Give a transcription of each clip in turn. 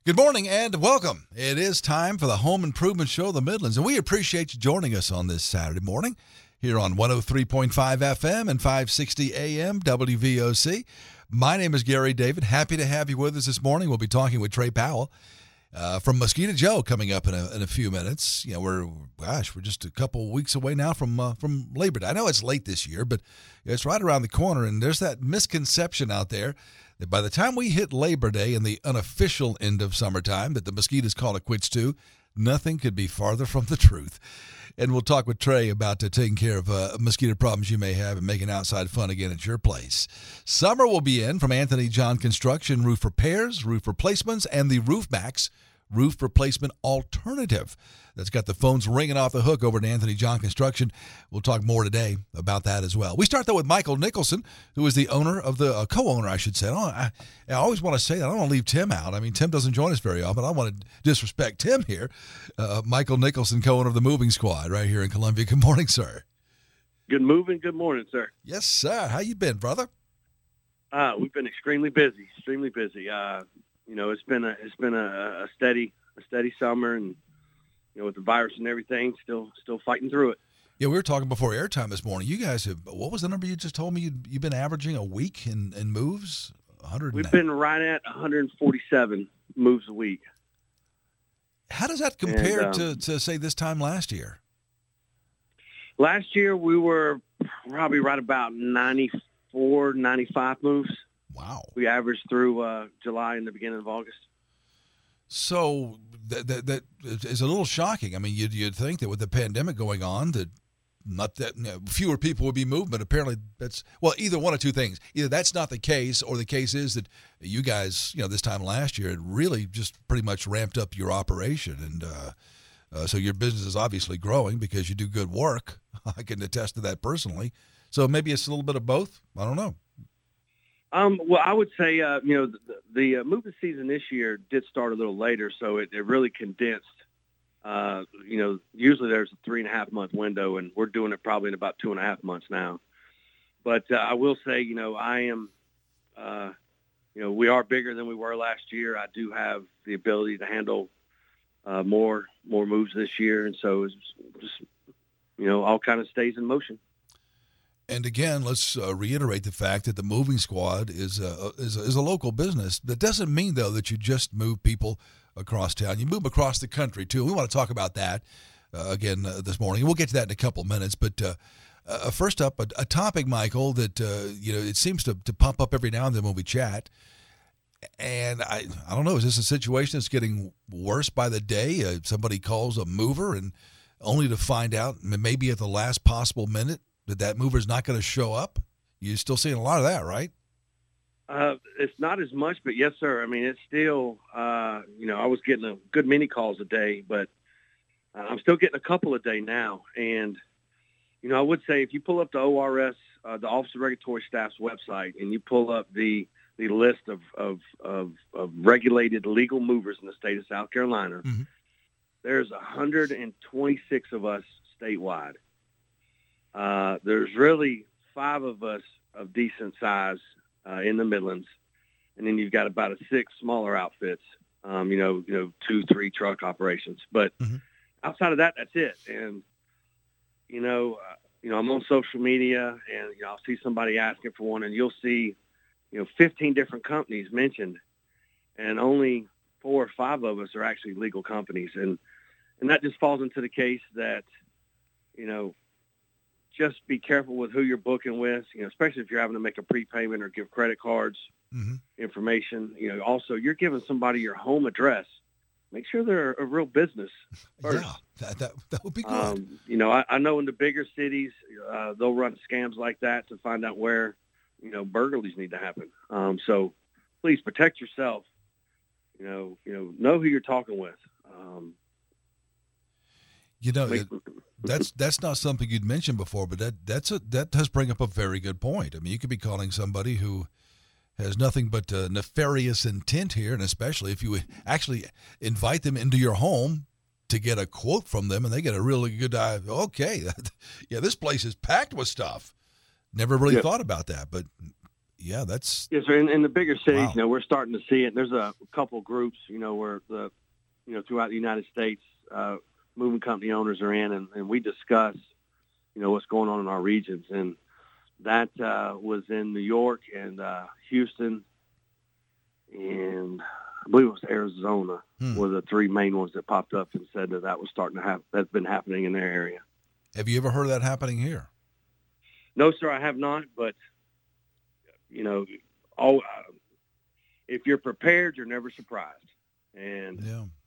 Good morning and welcome. It is time for the Home Improvement Show of the Midlands, and we appreciate you joining us on this Saturday morning here on 103.5 FM and 560 AM WVOC. My name is Gary David. Happy to have you with us this morning. We'll be talking with Trey Powell from Mosquito Joe coming up in a few minutes. You know, we're just a couple weeks away now from Labor Day. I know it's late this year, but it's right around the corner, and there's that misconception out there that by the time we hit Labor Day and the unofficial end of summertime that the mosquitoes call it quits too, nothing could be farther from the truth. And we'll talk with Trey about taking care of mosquito problems you may have and making outside fun again at your place. Summer will be in from Anthony John Construction, roof repairs, roof replacements, and the Roof Max roof replacement alternative. That's got the phones ringing off the hook over at Anthony John Construction. We'll talk more today about that as well. We start, though, with Michael Nicholson, who is the owner of the co-owner, I should say. I always want to say that. I don't want to leave Tim out. I mean, Tim doesn't join us very often. I don't want to disrespect Tim here. Michael Nicholson, co-owner of the Moving Squad right here in Columbia. Good morning, sir. Good morning, sir. Yes, sir. How you been, brother? We've been extremely busy. It's been a steady summer, and with the virus and everything, still fighting through it. Yeah, we were talking before airtime this morning. You guys have, what was the number you just told me you've been averaging a week in moves? 100. We've been right at 147 moves a week. How does that compare to say this time last year? Last year we were probably right about 94, 95 moves. Wow. We averaged through July and the beginning of August. So that is a little shocking. I mean, you'd think that with the pandemic going on, that fewer people would be moved, but apparently that's, well, either one of two things. Either that's not the case, or the case is that you guys, this time last year, it really just pretty much ramped up your operation. And so your business is obviously growing because you do good work. I can attest to that personally. So maybe it's a little bit of both. I don't know. Well, I would say, the moving season this year did start a little later, so it really condensed. Usually there's a 3.5 month window, and we're doing it probably in about 2.5 months now. But I will say, I am, we are bigger than we were last year. I do have the ability to handle more moves this year, and so it's just, all kind of stays in motion. And again, let's reiterate the fact that the Moving Squad is a local business. That doesn't mean, though, that you just move people across town. You move them across the country, too. We want to talk about that again this morning. We'll get to that in a couple minutes. But first up, a topic, Michael, that it seems to pop up every now and then when we chat. And I don't know, is this a situation that's getting worse by the day? Somebody calls a mover and only to find out maybe at the last possible minute that mover's not going to show up? You're still seeing a lot of that, right? It's not as much, but yes, sir. I mean, it's still, I was getting a good many calls a day, but I'm still getting a couple a day now. And, I would say if you pull up the ORS, the Office of Regulatory Staff's website, and you pull up the list of regulated legal movers in the state of South Carolina, mm-hmm. There's 126 of us statewide. There's really 5 of us of decent size in the Midlands, and then you've got about 6 smaller outfits, 2-3 truck operations. But mm-hmm. outside of that, that's it. And I'm on social media, and I'll see somebody asking for one, and you'll see 15 different companies mentioned, and only 4 or 5 of us are actually legal companies, and that just falls into the case that just be careful with who you're booking with, especially if you're having to make a prepayment or give credit cards mm-hmm. information. Also, you're giving somebody your home address. Make sure they're a real business first. Yeah, that would be good. I know in the bigger cities, they'll run scams like that to find out where, burglaries need to happen. So please protect yourself. Know who you're talking with. That's not something you'd mentioned before, but that does bring up a very good point. I mean, you could be calling somebody who has nothing but nefarious intent here, and especially if you actually invite them into your home to get a quote from them, and they get a really good okay, yeah, this place is packed with stuff. Never really thought about that, but Yeah, that's Yes, sir. In the bigger cities, wow. we're starting to see it. There's a couple groups, where throughout the United States, moving company owners are in, and we discuss, what's going on in our regions. And that was in New York and Houston, and I believe it was Arizona were the three main ones that popped up and said that was starting to happen. That's been happening in their area. Have you ever heard of that happening here? No, sir, I have not. But if you're prepared, you're never surprised. And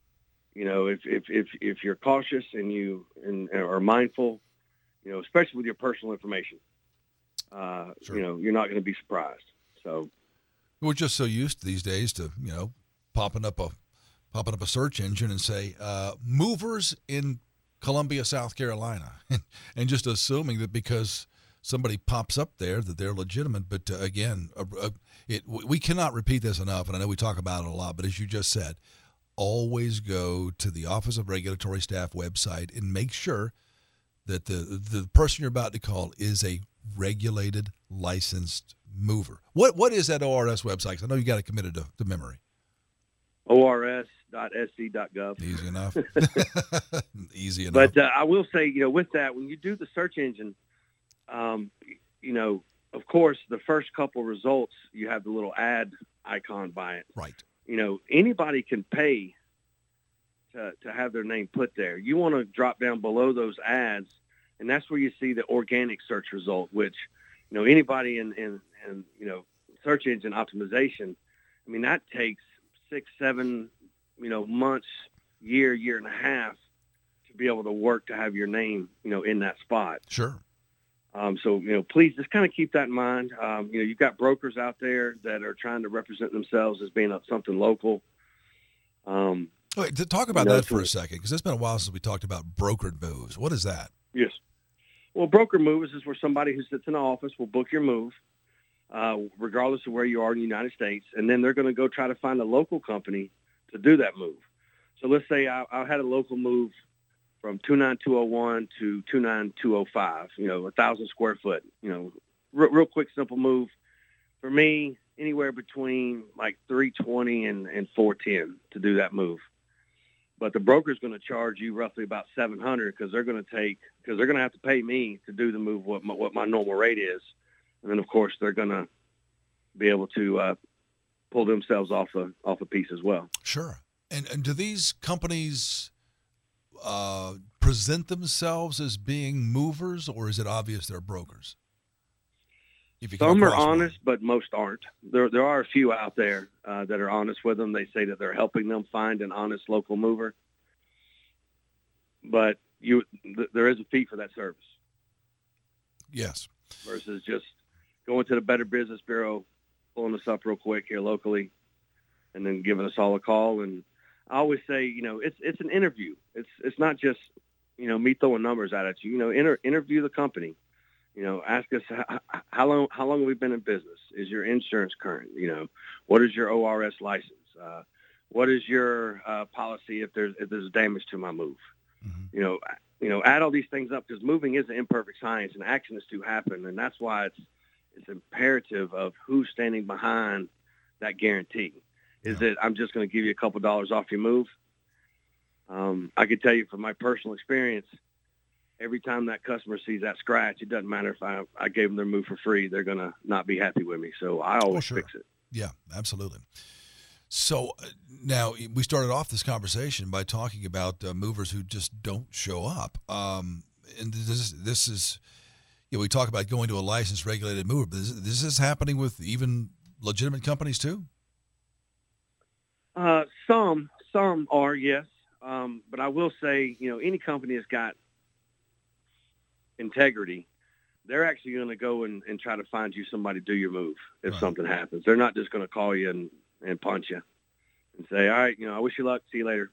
if you're cautious and you are mindful, especially with your personal information, sure. You're not going to be surprised. So we're just so used these days to popping up a search engine and say movers in Columbia, South Carolina, and just assuming that because somebody pops up there that they're legitimate. But again, we cannot repeat this enough, and I know we talk about it a lot, but as you just said, always go to the Office of Regulatory Staff website and make sure that the person you're about to call is a regulated, licensed mover. What is that ORS website? 'Cause I know you got it committed to memory. ORS.sc.gov. Easy enough. Easy enough. But I will say, with that, when you do the search engine, of course, the first couple results, you have the little ad icon by it. Right. Anybody can pay to have their name put there. You want to drop down below those ads, and that's where you see the organic search result, which, anybody in search engine optimization, that takes 6-7, months, year and a half to be able to work to have your name, in that spot. Sure. So, please just kind of keep that in mind. You've got brokers out there that are trying to represent themselves as being something local. Wait, to talk about that for a second, because it's been a while since we talked about brokered moves. What is that? Yes. Well, broker moves is where somebody who sits in an office will book your move, regardless of where you are in the United States, and then they're going to go try to find a local company to do that move. So let's say I had a local move from 29201 to 29205, 1,000 square foot, real quick, simple move. For me, anywhere between like 320 and 410 to do that move. But the broker's going to charge you roughly about 700 because they're going to have to pay me to do the move what my normal rate is, and then of course they're going to be able to pull themselves off a piece as well. Sure. And do these companies present themselves as being movers, or is it obvious they're brokers? Some are honest, but most aren't. There are a few out there that are honest with them. They say that they're helping them find an honest local mover, but there is a fee for that service. Yes. Versus just going to the Better Business Bureau, pulling us up real quick here locally, and then giving us all a call. And I always say, it's an interview. It's not just me throwing numbers out at you. Interview the company. Ask us how long have we been in business? Is your insurance current? What is your ORS license? What is your policy if there's damage to my move? Mm-hmm. Add all these things up because moving is an imperfect science and action is to happen, and that's why it's imperative of who's standing behind that guarantee. Is it I'm just going to give you a couple dollars off your move? I could tell you from my personal experience. Every time that customer sees that scratch, it doesn't matter if I gave them their move for free. They're going to not be happy with me. So I always fix it. Yeah, absolutely. So now we started off this conversation by talking about movers who just don't show up. And this is, we talk about going to a licensed regulated mover, but this is happening with even legitimate companies too? Some are, yes. But I will say, any company that's got integrity, they're actually going to go and try to find you somebody to do your move if something happens. They're not just going to call you and punch you and say, all right, I wish you luck. See you later.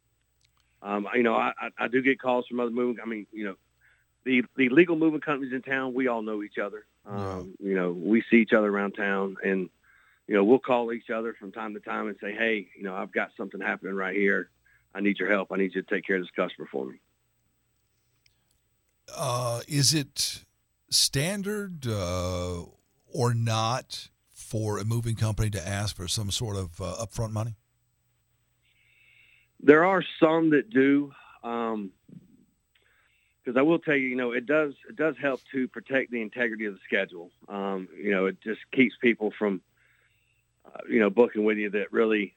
I do get calls from other moving. The legal moving companies in town, we all know each other. We see each other around town, and, we'll call each other from time to time and say, hey, I've got something happening right here. I need your help. I need you to take care of this customer for me. Is it standard or not for a moving company to ask for some sort of upfront money? There are some that do, because I will tell you, it does help to protect the integrity of the schedule. It just keeps people from, booking with you that really,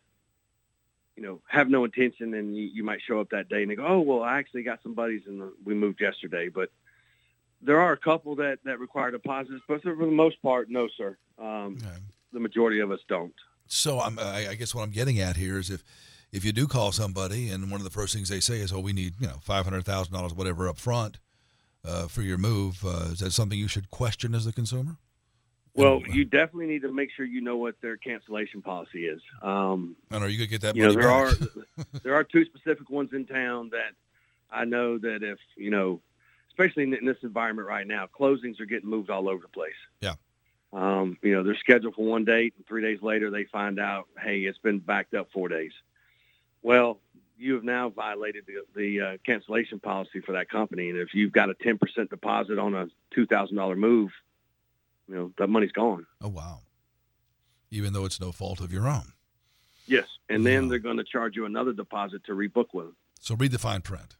have no intention, and you might show up that day and they go, oh, well, I actually got some buddies and we moved yesterday. But there are a couple that require deposits, but for the most part, no, sir. Okay. The majority of us don't. So I guess what I'm getting at here is if you do call somebody and one of the first things they say is, oh, we need, $500,000, whatever, up front for your move, is that something you should question as a consumer? Well, you definitely need to make sure you know what their cancellation policy is. And are you going to get that money back? There are two specific ones in town that I know that if, especially in this environment right now, closings are getting moved all over the place. Yeah. They're scheduled for one date, and 3 days later they find out, hey, it's been backed up 4 days. Well, you have now violated the cancellation policy for that company, and if you've got a 10% deposit on a $2,000 move, that money's gone. Oh, wow. Even though it's no fault of your own. Yes, and then they're going to charge you another deposit to rebook with them. So read the fine print.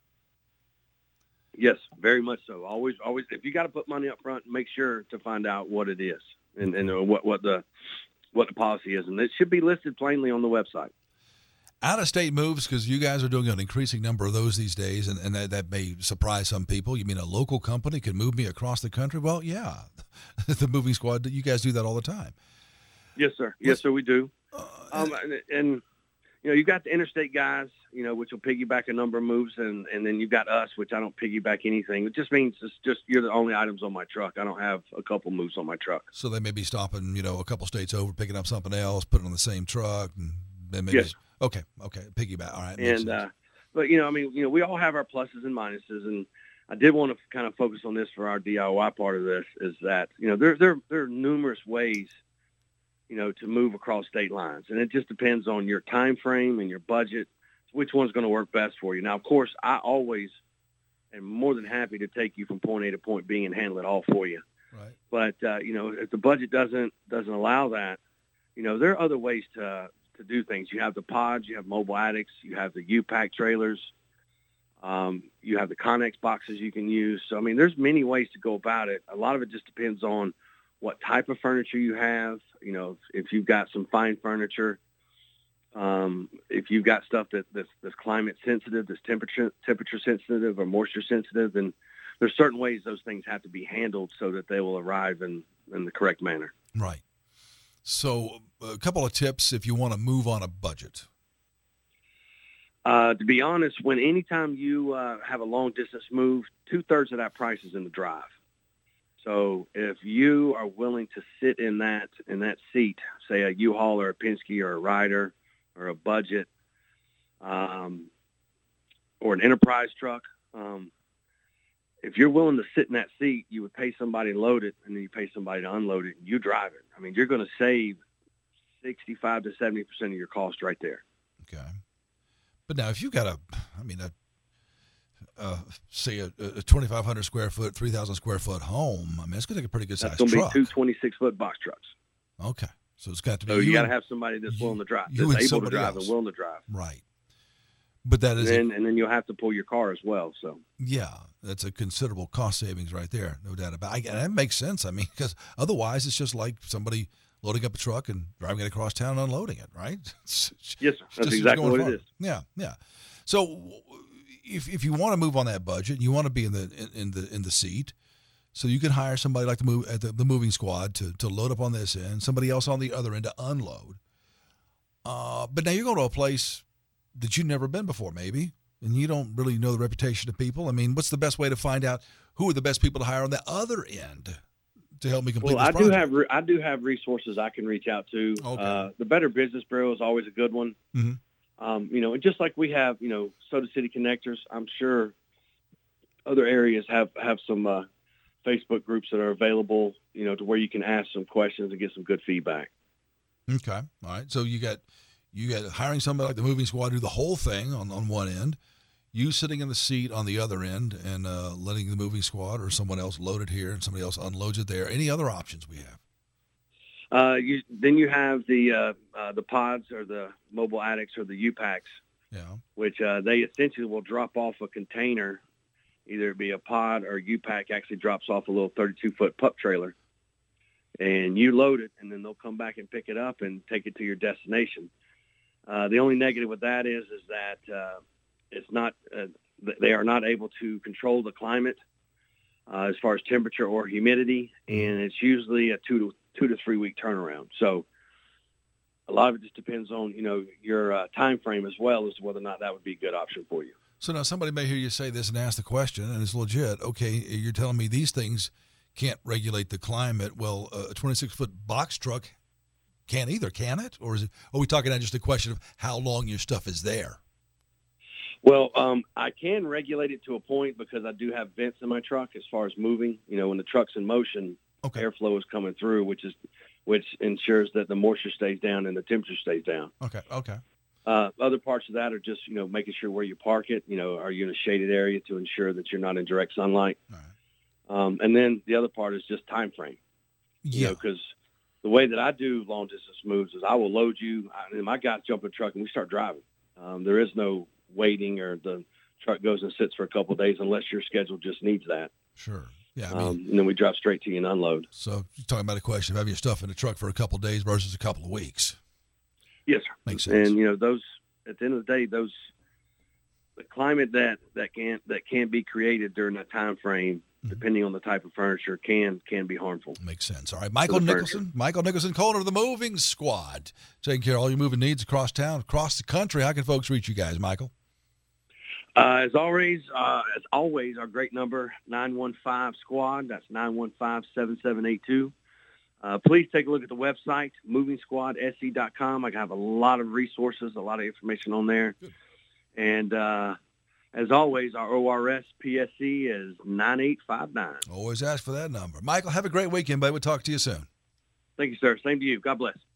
Yes, very much so. Always, if you got to put money up front, make sure to find out what it is and what the policy is, and it should be listed plainly on the website. Out-of-state moves, because you guys are doing an increasing number of those these days, and that may surprise some people. You mean a local company could move me across the country? Well, yeah, the moving squad, you guys do that all the time. Yes, sir. Yes, sir, we do. And you've got the interstate guys, which will piggyback a number of moves, and then you've got us, which I don't piggyback anything. It just means it's just you're the only items on my truck. I don't have a couple moves on my truck. So they may be stopping, a couple states over, picking up something else, putting it on the same truck, and then maybe. Yes. Okay, piggyback. All right. And but we all have our pluses and minuses, and I did want to kind of focus on this for our DIY part of this is that there are numerous ways to move across state lines, and it just depends on your time frame and your budget, which one's going to work best for you. Now, of course, I always am more than happy to take you from point A to point B and handle it all for you. Right. But if the budget doesn't allow that, there are other ways to do things. You have the pods, you have mobile attics, you have the U-Pack trailers, you have the Connex boxes you can use. So, there's many ways to go about it. A lot of it just depends on what type of furniture you have. If you've got some fine furniture, if you've got stuff that's climate sensitive, that's temperature sensitive or moisture sensitive, then there's certain ways those things have to be handled so that they will arrive in the correct manner. Right. So a couple of tips if you want to move on a budget. To be honest, anytime you have a long distance move, 2/3 of that price is in the drive. So if you are willing to sit in that seat, say a U-Haul or a Penske or a Ryder or a Budget, or an Enterprise truck, if you're willing to sit in that seat, you would pay somebody to load it, and then you pay somebody to unload it, and you drive it. You're going to save 65 to 70% of your cost right there. Okay. But now if you've got say a 2,500 square foot, 3,000 square foot home, it's going to take a pretty good size truck. That's going to be 2 26-foot box trucks. Okay. So it's got to be. So you got to have somebody that's willing to drive, that's able to drive and willing to drive. Right. But that is, and then you'll have to pull your car as well. So yeah, that's a considerable cost savings right there, no doubt about it. And that makes sense. Because otherwise it's just like somebody loading up a truck and driving it across town and unloading it, right? Yes, sir. That's exactly what it is. Yeah. So if you want to move on that budget, you want to be in the seat, so you can hire somebody like the moving squad to load up on this end, somebody else on the other end to unload. But now you're going to a place that you've never been before, maybe, and you don't really know the reputation of people. What's the best way to find out who are the best people to hire on the other end to help me complete this project? I do have resources I can reach out to. Okay. The Better Business Bureau is always a good one. Mm-hmm. Just like we have, Soda City Connectors, I'm sure other areas have some Facebook groups that are available, to where you can ask some questions and get some good feedback. Okay. All right. So you got hiring somebody like the moving squad to do the whole thing on one end, you sitting in the seat on the other end and letting the moving squad or someone else load it here and somebody else unloads it there. Any other options we have? Then you have the pods or the mobile attics or the U-Packs, which they essentially will drop off a container. Either it be a pod or U-Pack actually drops off a little 32-foot pup trailer, and you load it, and then they'll come back and pick it up and take it to your destination. The only negative with that is that it's not they are not able to control the climate as far as temperature or humidity, and it's usually a 2 to 3 week turnaround. So a lot of it just depends on, your time frame as well as to whether or not that would be a good option for you. So now somebody may hear you say this and ask the question, and it's legit. Okay, you're telling me these things can't regulate the climate. Well, a 26-foot box truck can't either, can it? Or are we talking about just a question of how long your stuff is there? Well, I can regulate it to a point because I do have vents in my truck as far as moving. When the truck's in motion, airflow is coming through, which ensures that the moisture stays down and the temperature stays down. Okay. Other parts of that are just, making sure where you park it. Are you in a shaded area to ensure that you're not in direct sunlight? All right. And then the other part is just time frame. Because the way that I do long distance moves is I will load you, and my guys jump in the truck and we start driving. There is no waiting or the truck goes and sits for a couple of days unless your schedule just needs that. Sure. Yeah. And then we drive straight to you and unload. So you're talking about a question of having your stuff in the truck for a couple of days versus a couple of weeks. Yes, sir. Makes sense. And those, at the end of the day, the climate that can be created during that time frame, depending on the type of furniture, can be harmful. Makes sense. All right, Michael Nicholson, caller of the Moving Squad, taking care of all your moving needs across town, across the country. How can folks reach you guys, Michael? As always, our great number, 915-SQUAD. That's 915-7782. Please take a look at the website, movingsquadse.com. I have a lot of resources, a lot of information on there. Good. And as always, our ORS PSC is 9859. Always ask for that number. Michael, have a great weekend, buddy. We'll talk to you soon. Thank you, sir. Same to you. God bless.